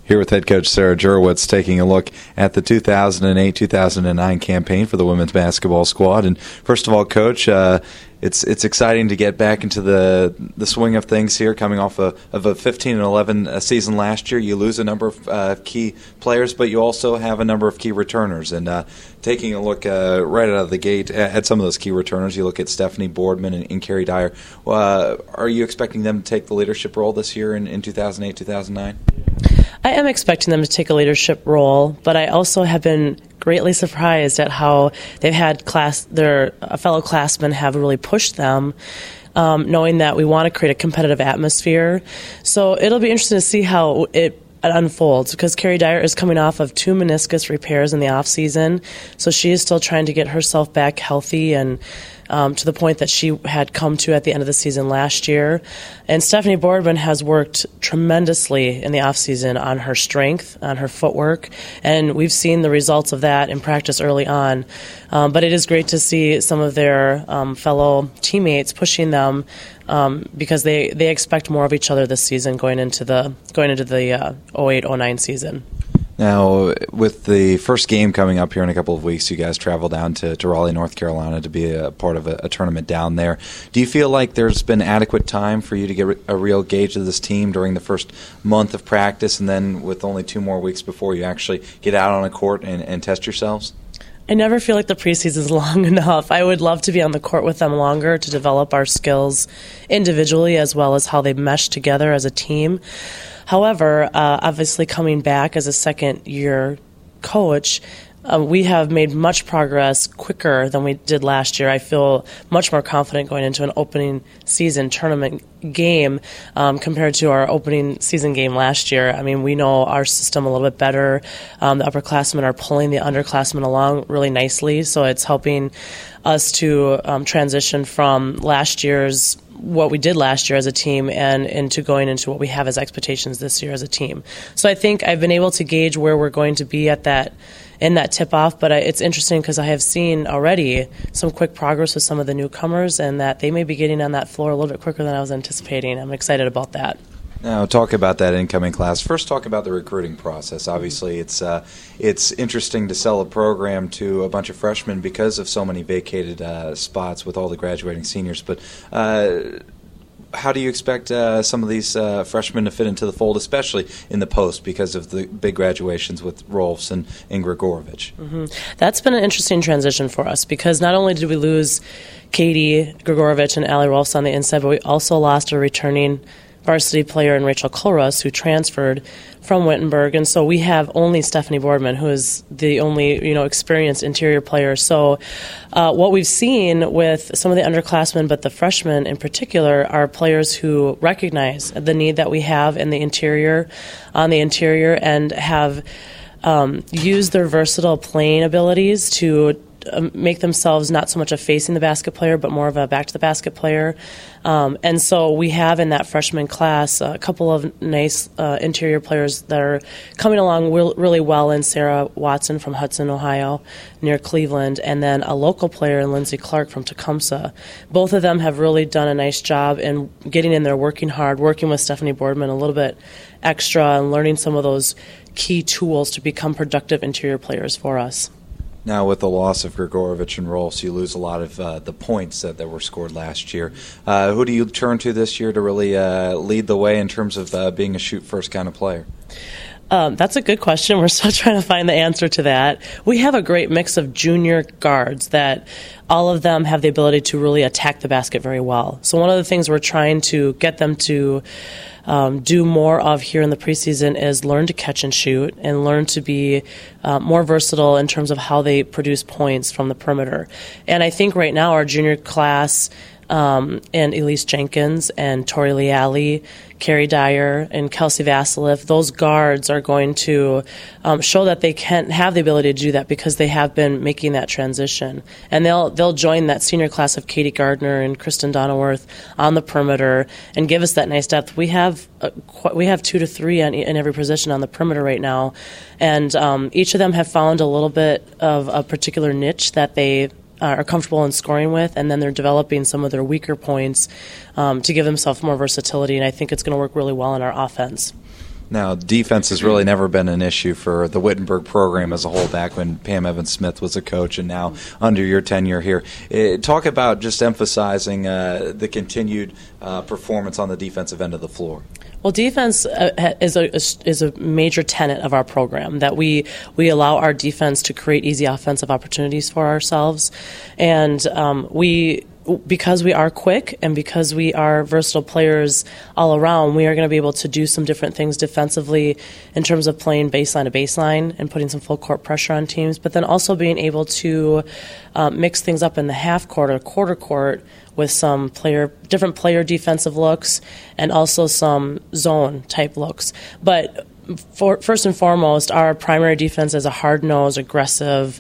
Here with head coach Sarah Jurewicz, taking a look at the 2008-2009 campaign for the women's basketball squad. And first of all, Coach, it's exciting to get back into the swing of things here, coming off of a 15-11 season last year. You lose a number of key players, but you also have a number of key returners. And taking a look right out of the gate at some of those key returners, you look at Stephanie Boardman and Carrie Dyer. Are you expecting them to take the leadership role this year in 2008-2009? I am expecting them to take a leadership role, but I also have been greatly surprised at how they've had their fellow classmen have really pushed them, knowing that we want to create a competitive atmosphere. So it'll be interesting to see how it unfolds, because Carrie Dyer is coming off of 2 meniscus repairs in the off season, so she is still trying to get herself back healthy and to the point that she had come to at the end of the season last year. And Stephanie Boardman has worked tremendously in the off season on her strength, on her footwork, and we've seen the results of that in practice early on. But it is great to see some of their fellow teammates pushing them, because they expect more of each other this season going into the 08-09 season. Now, with the first game coming up here in a couple of weeks, you guys travel down to Raleigh, North Carolina to be a part of a tournament down there. Do you feel like there's been adequate time for you to get a real gauge of this team during the first month of practice, and then with only 2 more weeks before you actually get out on a court and test yourselves? I never feel like the preseason is long enough. I would love to be on the court with them longer to develop our skills individually as well as how they mesh together as a team. However, obviously coming back as a second-year coach, we have made much progress quicker than we did last year. I feel much more confident going into an opening season tournament game compared to our opening season game last year. I mean, we know our system a little bit better. The upperclassmen are pulling the underclassmen along really nicely, so it's helping us to transition from what we did last year as a team and into going into what we have as expectations this year as a team. So I think I've been able to gauge where we're going to be in that tip-off, but it's interesting because I have seen already some quick progress with some of the newcomers, and that they may be getting on that floor a little bit quicker than I was anticipating. I'm excited about that. Now, talk about that incoming class. First, talk about the recruiting process. Obviously, it's interesting to sell a program to a bunch of freshmen because of so many vacated spots with all the graduating seniors. But how do you expect some of these freshmen to fit into the fold, especially in the post because of the big graduations with Rolfs and Grigorovich? Mm-hmm. That's been an interesting transition for us, because not only did we lose Katie Grigorovich and Allie Rolfs on the inside, but we also lost a returning varsity player in Rachel Kulras, who transferred from Wittenberg, and so we have only Stephanie Boardman, who is the only experienced interior player. So what we've seen with some of the underclassmen, but the freshmen in particular, are players who recognize the need that we have in the interior, and have used their versatile playing abilities to make themselves not so much a facing the basket player, but more of a back to the basket player. And so we have in that freshman class a couple of nice interior players that are coming along really well in Sarah Watson from Hudson, Ohio, near Cleveland, and then a local player in Lindsay Clark from Tecumseh. Both of them have really done a nice job in getting in there, working hard, working with Stephanie Boardman a little bit extra, and learning some of those key tools to become productive interior players for us. Now, with the loss of Grigorovich and Rolfs, you lose a lot of the points that were scored last year. Who do you turn to this year to really lead the way in terms of being a shoot-first kind of player? That's a good question. We're still trying to find the answer to that. We have a great mix of junior guards that all of them have the ability to really attack the basket very well. So one of the things we're trying to get them to do more of here in the preseason is learn to catch and shoot, and learn to be more versatile in terms of how they produce points from the perimeter. And I think right now our junior class and Elise Jenkins and Tori Leali, Carrie Dyer, and Kelsey Vasilif, those guards are going to show that they can have the ability to do that because they have been making that transition. And they'll join that senior class of Katie Gardner and Kristen Donnerworth on the perimeter and give us that nice depth. We have 2 to 3 in every position on the perimeter right now, and each of them have found a little bit of a particular niche that they are comfortable in scoring with, and then they're developing some of their weaker points to give themselves more versatility, and I think it's going to work really well in our offense. Now, defense has really never been an issue for the Wittenberg program as a whole back when Pam Evans-Smith was a coach and now under your tenure here. Talk about just emphasizing the continued performance on the defensive end of the floor. Well, defense is a major tenet of our program, that we allow our defense to create easy offensive opportunities for ourselves. And because we are quick and because we are versatile players all around, we are going to be able to do some different things defensively in terms of playing baseline to baseline and putting some full court pressure on teams, but then also being able to mix things up in the half court or quarter court with some different player defensive looks and also some zone type looks. But first and foremost, our primary defense is a hard-nosed, aggressive,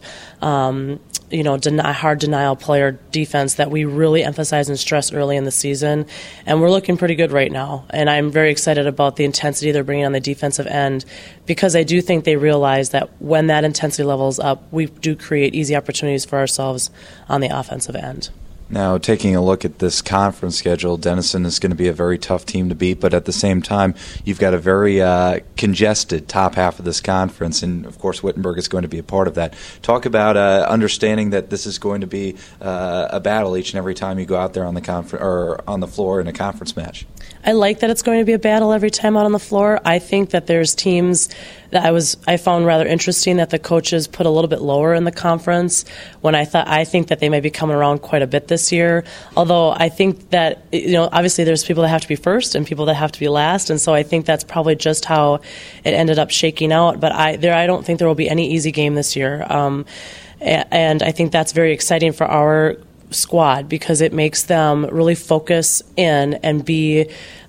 hard denial player defense that we really emphasize and stress early in the season, and we're looking pretty good right now. And I'm very excited about the intensity they're bringing on the defensive end, because I do think they realize that when that intensity level is up, we do create easy opportunities for ourselves on the offensive end. Now, taking a look at this conference schedule, Denison is going to be a very tough team to beat, but at the same time, you've got a very congested top half of this conference, and of course, Wittenberg is going to be a part of that. Talk about understanding that this is going to be a battle each and every time you go out there on the floor in a conference match. I like that it's going to be a battle every time out on the floor. I think that there's teams that I found rather interesting that the coaches put a little bit lower in the conference, when I think that they may be coming around quite a bit this year. Although I think that, obviously there's people that have to be first and people that have to be last, and so I think that's probably just how it ended up shaking out. But I don't think there will be any easy game this year, and I think that's very exciting for our squad, because it makes them really focus in and be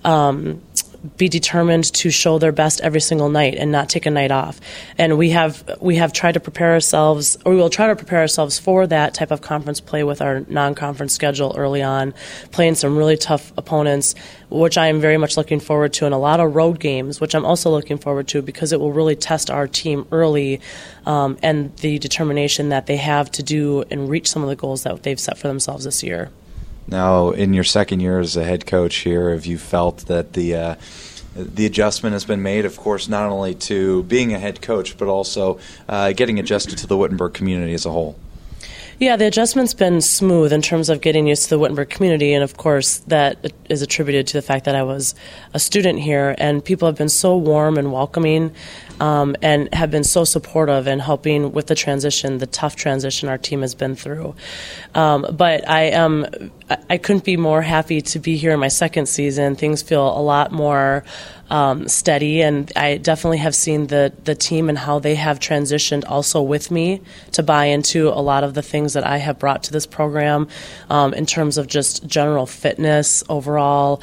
determined to show their best every single night and not take a night off. And we have tried to prepare ourselves, or we will try to prepare ourselves for that type of conference play with our non-conference schedule early on, playing some really tough opponents, which I am very much looking forward to, and a lot of road games, which I'm also looking forward to, because it will really test our team early, and the determination that they have to do and reach some of the goals that they've set for themselves this year. Now, in your second year as a head coach here, have you felt that the adjustment has been made, of course, not only to being a head coach, but also getting adjusted to the Wittenberg community as a whole? Yeah, the adjustment's been smooth in terms of getting used to the Wittenberg community, and of course that is attributed to the fact that I was a student here, and people have been so warm and welcoming, and have been so supportive in helping with the transition, the tough transition our team has been through. But I couldn't be more happy to be here in my second season. Things feel a lot more steady, and I definitely have seen the team and how they have transitioned also with me to buy into a lot of the things that I have brought to this program, in terms of just general fitness overall,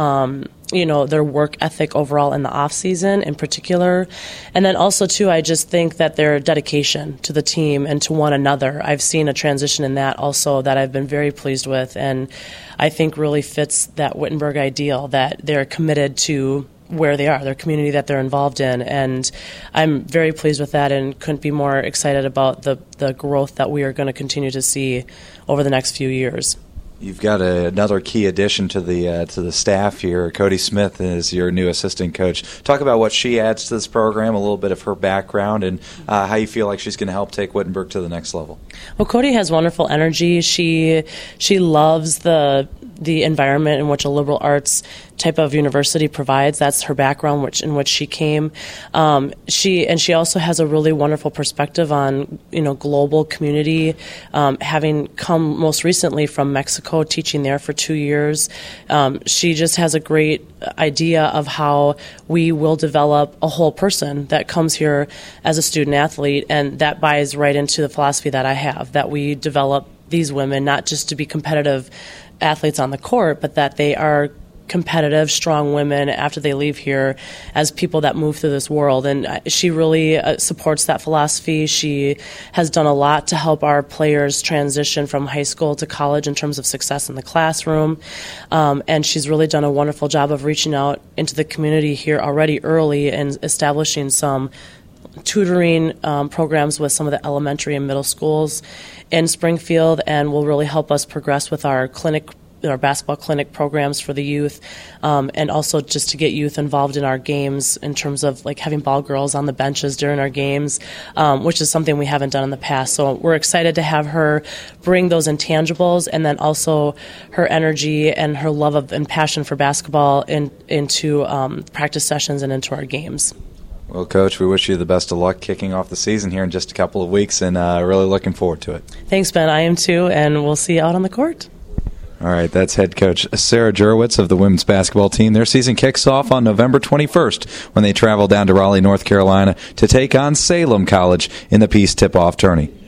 their work ethic overall in the off season in particular. And then also too, I just think that their dedication to the team and to one another, I've seen a transition in that also that I've been very pleased with, and I think really fits that Wittenberg ideal, that they're committed to where they are, their community that they're involved in, and I'm very pleased with that and couldn't be more excited about the growth that we are going to continue to see over the next few years. You've got another key addition to the staff here. Cody Smith is your new assistant coach. Talk about what she adds to this program, a little bit of her background, and how you feel like she's going to help take Wittenberg to the next level. Well, Cody has wonderful energy. She loves the environment in which a liberal arts type of university provides. That's her background, in which she came. She also has a really wonderful perspective on global community, having come most recently from Mexico, teaching there for 2 years. She just has a great idea of how we will develop a whole person that comes here as a student athlete, and that buys right into the philosophy that I have, that we develop these women not just to be competitive athletes on the court, but that they are competitive, strong women after they leave here as people that move through this world. And she really supports that philosophy. She has done a lot to help our players transition from high school to college in terms of success in the classroom. And she's really done a wonderful job of reaching out into the community here already early and establishing some tutoring programs with some of the elementary and middle schools in Springfield, and will really help us progress with our clinic our basketball clinic programs for the youth, and also just to get youth involved in our games in terms of like having ball girls on the benches during our games, which is something we haven't done in the past. So we're excited to have her bring those intangibles and then also her energy and her love of and passion for basketball into practice sessions and into our games. Well, Coach, we wish you the best of luck kicking off the season here in just a couple of weeks, and really looking forward to it. Thanks, Ben. I am too, and we'll see you out on the court. All right, that's head coach Sarah Jurewicz of the women's basketball team. Their season kicks off on November 21st when they travel down to Raleigh, North Carolina to take on Salem College in the Peace Tip-Off Tourney.